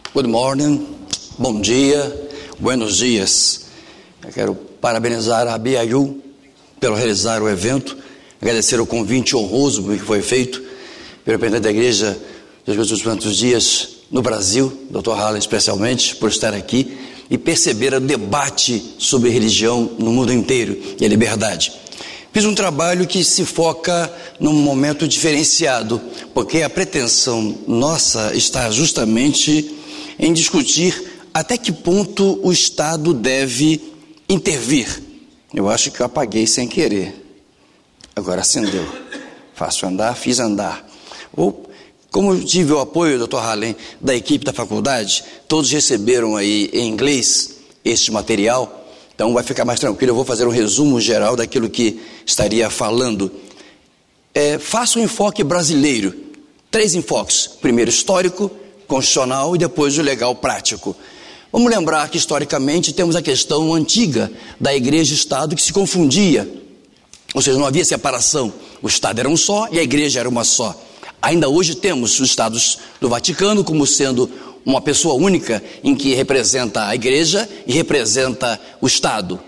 Good morning, bom dia, buenos dias. Eu quero parabenizar a BIU pelo realizar o evento, agradecer o convite honroso que foi feito pelo presidente da Igreja dos Santos Dias no Brasil, Dr. Hallen especialmente, por estar aqui e perceber o debate sobre religião no mundo inteiro e a liberdade. Fiz um trabalho que se foca num momento diferenciado, porque a pretensão nossa está justamente em discutir até que ponto o Estado deve intervir. Eu acho que eu apaguei sem querer. Agora acendeu. Faço andar, fiz andar. Como eu tive o apoio, Dr. Hallen, da equipe da faculdade, todos receberam aí em inglês este material. Então vai ficar mais tranquilo, eu vou fazer um resumo geral daquilo que estaria falando. Faça um enfoque brasileiro, 3 enfoques: primeiro histórico, constitucional e depois o legal prático. Vamos lembrar que historicamente temos a questão antiga da Igreja e Estado que se confundia, ou seja, não havia separação, o Estado era um só e a Igreja era uma só. Ainda hoje temos os Estados do Vaticano como sendo uma pessoa única em que representa a Igreja e representa o Estado.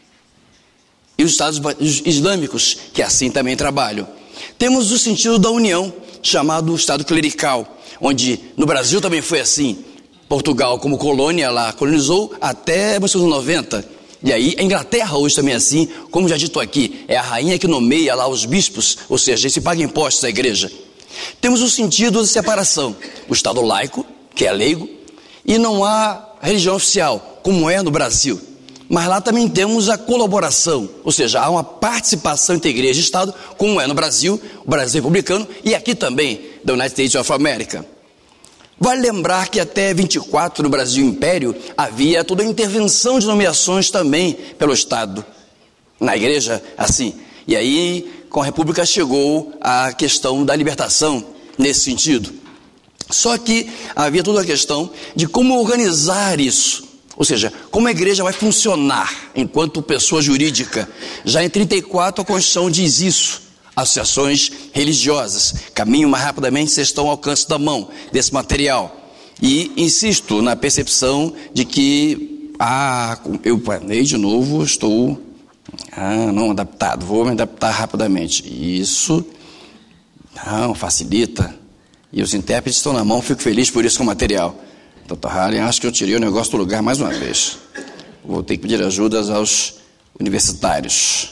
E os Estados islâmicos, que assim também trabalham. Temos o sentido da união, chamado Estado clerical, onde no Brasil também foi assim. Portugal, como colônia, lá colonizou até 1990. E aí a Inglaterra hoje também é assim, como já dito aqui, é a rainha que nomeia lá os bispos, ou seja, se paga impostos à Igreja. Temos o sentido de separação, o Estado laico, que é leigo, e não há religião oficial, como é no Brasil. Mas lá também temos a colaboração, ou seja, há uma participação entre Igreja e Estado, como é no Brasil, o Brasil republicano, e aqui também, da United States of America. Vale lembrar que até 24, no Brasil Império, havia toda a intervenção de nomeações também pelo Estado. Na Igreja, assim. E aí, com a República, chegou a questão da libertação, nesse sentido. Só que havia toda a questão de como organizar isso, ou seja, como a Igreja vai funcionar enquanto pessoa jurídica. Já em 34 a Constituição diz isso, associações religiosas, caminho mais rapidamente, vocês estão ao alcance da mão desse material. E insisto na percepção de que, eu planei de novo, estou não adaptado, vou me adaptar rapidamente. Isso não facilita. E os intérpretes estão na mão, fico feliz por isso com o material. Dr. Hallen, acho que eu tirei o negócio do lugar mais uma vez. Vou ter que pedir ajudas aos universitários.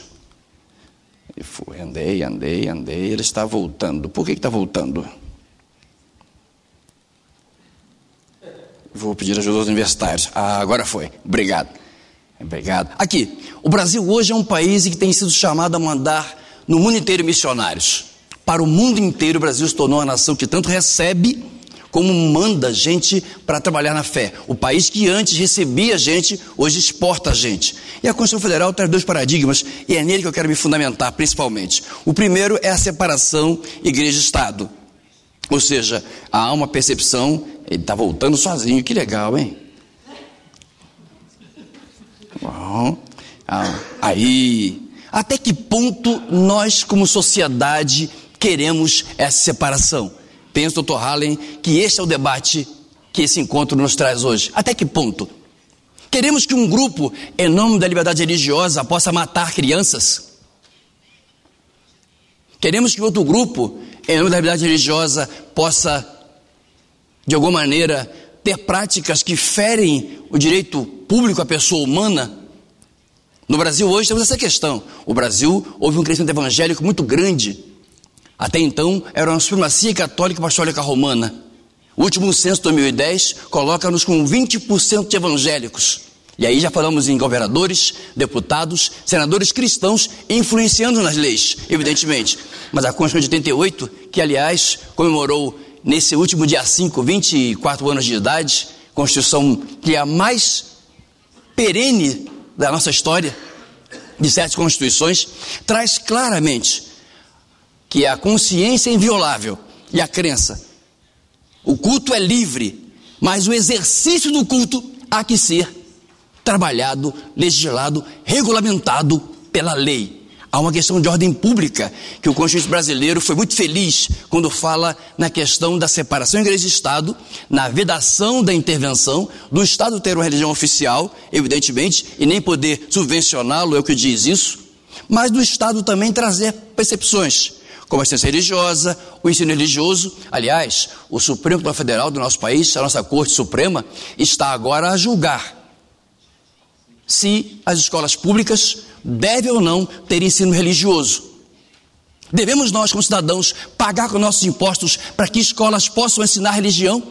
E fui, andei, ele está voltando. Por que está voltando? Vou pedir ajuda aos universitários. Agora foi. Obrigado. Aqui, o Brasil hoje é um país que tem sido chamado a mandar no mundo inteiro missionários. Para o mundo inteiro, o Brasil se tornou uma nação que tanto recebe como manda gente para trabalhar na fé. O país que antes recebia gente, hoje exporta gente. E a Constituição Federal traz 2 paradigmas, e é nele que eu quero me fundamentar principalmente. O primeiro é a separação Igreja-Estado. Ou seja, há uma percepção, ele está voltando sozinho, que legal, hein? Bom, aí, até que ponto nós como sociedade queremos essa separação? Penso, Dr. Hallen, que este é o debate que esse encontro nos traz hoje. Até que ponto? Queremos que um grupo, em nome da liberdade religiosa, possa matar crianças? Queremos que outro grupo, em nome da liberdade religiosa, possa, de alguma maneira, ter práticas que ferem o direito público à pessoa humana? No Brasil hoje temos essa questão. O Brasil houve um crescimento evangélico muito grande. Até então era uma supremacia católica e apostólica romana. O último censo de 2010 coloca-nos com 20% de evangélicos. E aí já falamos em governadores, deputados, senadores cristãos influenciando nas leis, evidentemente. Mas a Constituição de 88, que aliás comemorou nesse último dia 5, 24 anos de idade, Constituição que é a mais perene da nossa história, de 7 constituições, traz claramente que a consciência é inviolável e a crença. O culto é livre, mas o exercício do culto há que ser trabalhado, legislado, regulamentado pela lei. Há uma questão de ordem pública, que o Constituinte brasileiro foi muito feliz quando fala na questão da separação igreja e Estado, na vedação da intervenção, do Estado ter uma religião oficial, evidentemente, e nem poder subvencioná-lo, é o que diz isso, mas do Estado também trazer percepções, como a assistência religiosa, o ensino religioso. Aliás, o Supremo Tribunal Federal do nosso país, a nossa Corte Suprema, está agora a julgar se as escolas públicas devem ou não ter ensino religioso. Devemos nós, como cidadãos, pagar com nossos impostos para que escolas possam ensinar religião?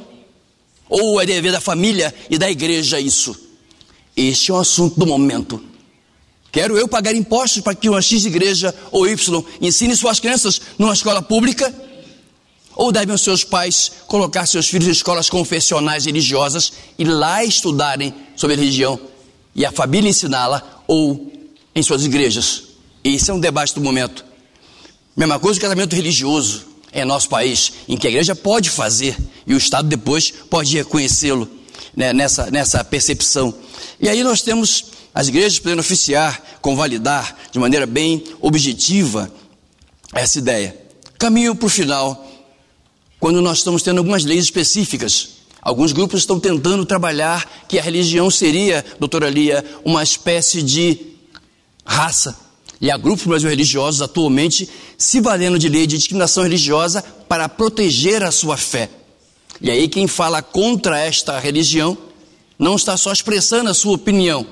Ou é dever da família e da igreja isso? Este é um assunto do momento. Quero eu pagar impostos para que uma X igreja ou Y ensine suas crianças numa escola pública? Ou devem os seus pais colocar seus filhos em escolas confessionais religiosas e lá estudarem sobre religião e a família ensiná-la, ou em suas igrejas? Esse é um debate do momento. Mesma coisa o casamento religioso em nosso país, em que a igreja pode fazer e o Estado depois pode reconhecê-lo, né, nessa percepção. E aí nós temos as igrejas podendo oficiar, convalidar de maneira bem objetiva essa ideia. Caminho para o final, quando nós estamos tendo algumas leis específicas. Alguns grupos estão tentando trabalhar que a religião seria, doutora Lia, uma espécie de raça. E há grupos religiosos atualmente se valendo de lei de discriminação religiosa para proteger a sua fé. E aí quem fala contra esta religião não está só expressando a sua opinião,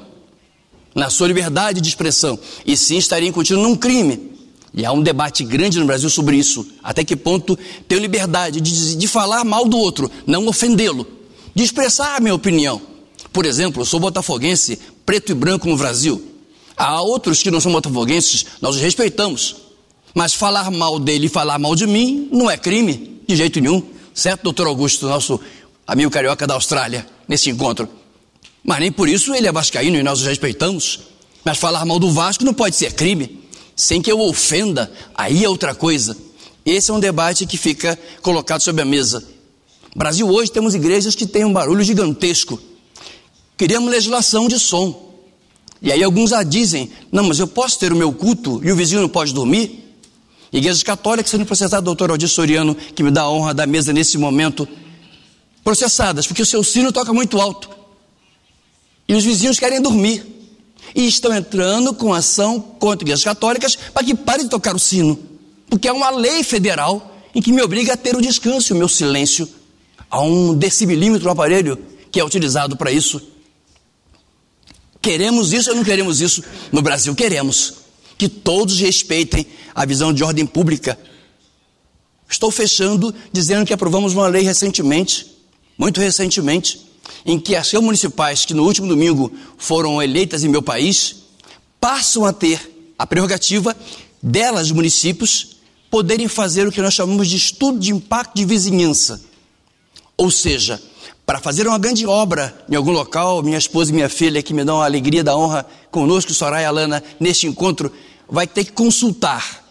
na sua liberdade de expressão, e sim estaria incutindo num crime. E há um debate grande no Brasil sobre isso. Até que ponto tenho liberdade de falar mal do outro, não ofendê-lo, de expressar a minha opinião. Por exemplo, eu sou botafoguense, preto e branco no Brasil. Há outros que não são botafoguenses, nós os respeitamos. Mas falar mal dele e falar mal de mim não é crime, de jeito nenhum. Certo, doutor Augusto, nosso amigo carioca da Austrália, nesse encontro. Mas nem por isso ele é vascaíno e nós os respeitamos. Mas falar mal do Vasco não pode ser crime, sem que eu ofenda, aí é outra coisa. Esse é um debate que fica colocado sobre a mesa. No Brasil hoje temos igrejas que têm um barulho gigantesco. Queríamos legislação de som. E aí alguns dizem, não, mas eu posso ter o meu culto e o vizinho não pode dormir? Igrejas católicas sendo processadas, doutor Aldir Soriano, que me dá a honra da mesa nesse momento, processadas, porque o seu sino toca muito alto. E os vizinhos querem dormir. E estão entrando com ação contra igrejas católicas para que parem de tocar o sino. Porque há uma lei federal em que me obriga a ter o descanso e o meu silêncio. Há um decibelímetro no aparelho que é utilizado para isso. Queremos isso ou não queremos isso? No Brasil queremos que todos respeitem a visão de ordem pública. Estou fechando dizendo que aprovamos uma lei recentemente, muito recentemente, em que as câmaras municipais que no último domingo foram eleitas em meu país passam a ter a prerrogativa delas, os municípios, poderem fazer o que nós chamamos de estudo de impacto de vizinhança. Ou seja, para fazer uma grande obra em algum local, minha esposa e minha filha, que me dão a alegria da honra conosco, Soraya e Alana, neste encontro, vai ter que consultar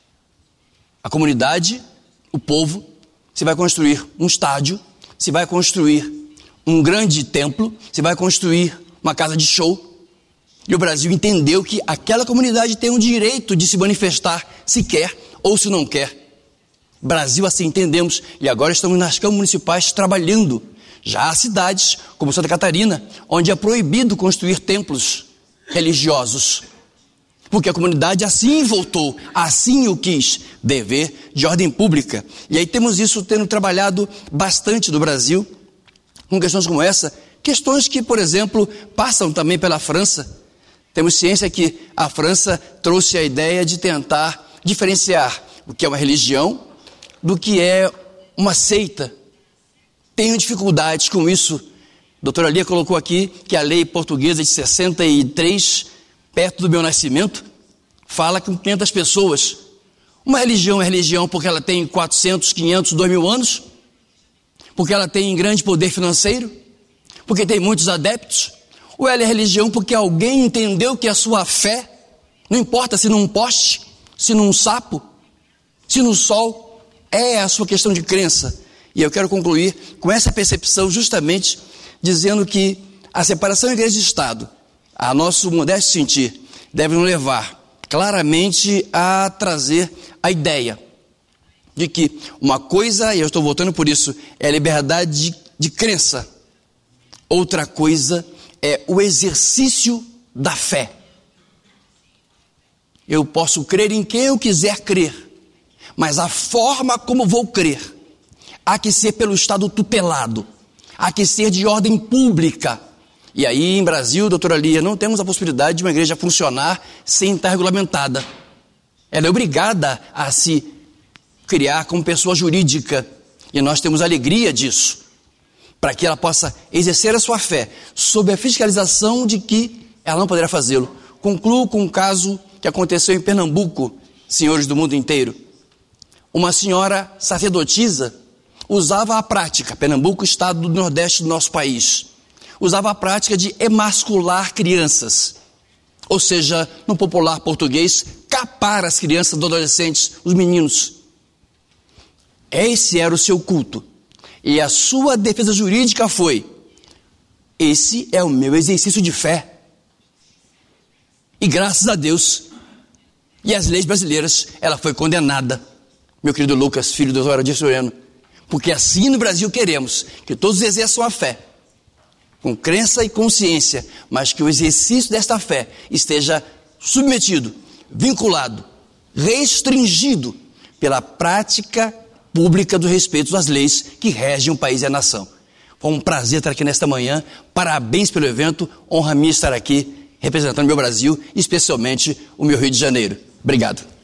a comunidade, o povo, se vai construir um estádio, se vai construir um grande templo, se vai construir uma casa de show. E o Brasil entendeu que aquela comunidade tem o direito de se manifestar se quer ou se não quer. Brasil, assim entendemos, e agora estamos nas câmaras municipais trabalhando. Já há cidades, como Santa Catarina, onde é proibido construir templos religiosos, porque a comunidade assim votou, assim o quis, dever de ordem pública. E aí temos isso tendo trabalhado bastante no Brasil, com questões como essa, questões que, por exemplo, passam também pela França. Temos ciência que a França trouxe a ideia de tentar diferenciar o que é uma religião do que é uma seita. Tenho dificuldades com isso. A doutora Lia colocou aqui que a lei portuguesa de 63, perto do meu nascimento, fala com 500 pessoas. Uma religião é religião porque ela tem 400, 500, 2.000 anos? Porque ela tem grande poder financeiro? Porque tem muitos adeptos? Ou ela é religião porque alguém entendeu que a sua fé, não importa se num poste, se num sapo, se no sol, é a sua questão de crença. E eu quero concluir com essa percepção justamente dizendo que a separação igreja e Estado, a nosso modesto sentir, deve nos levar claramente a trazer a ideia de que uma coisa, e eu estou votando por isso, é a liberdade de crença. Outra coisa é o exercício da fé. Eu posso crer em quem eu quiser crer, mas a forma como vou crer há que ser pelo Estado tutelado, há que ser de ordem pública. E aí, em Brasil, doutora Lia, não temos a possibilidade de uma igreja funcionar sem estar regulamentada. Ela é obrigada a se criar como pessoa jurídica, e nós temos alegria disso, para que ela possa exercer a sua fé, sob a fiscalização de que ela não poderá fazê-lo. Concluo com um caso que aconteceu em Pernambuco, senhores do mundo inteiro. Uma senhora sacerdotisa usava a prática, Pernambuco, estado do Nordeste do nosso país, usava a prática de emascular crianças, ou seja, no popular português, capar as crianças, os adolescentes, os meninos. Esse era o seu culto, e a sua defesa jurídica foi: esse é o meu exercício de fé. E graças a Deus, e as leis brasileiras, ela foi condenada, meu querido Lucas, filho do doutor Adir Soriano, porque assim no Brasil queremos que todos exerçam a fé, com crença e consciência, mas que o exercício desta fé esteja submetido, vinculado, restringido pela prática pública do respeito às leis que regem o país e a nação. Foi um prazer estar aqui nesta manhã, parabéns pelo evento, honra minha estar aqui representando o meu Brasil, especialmente o meu Rio de Janeiro. Obrigado.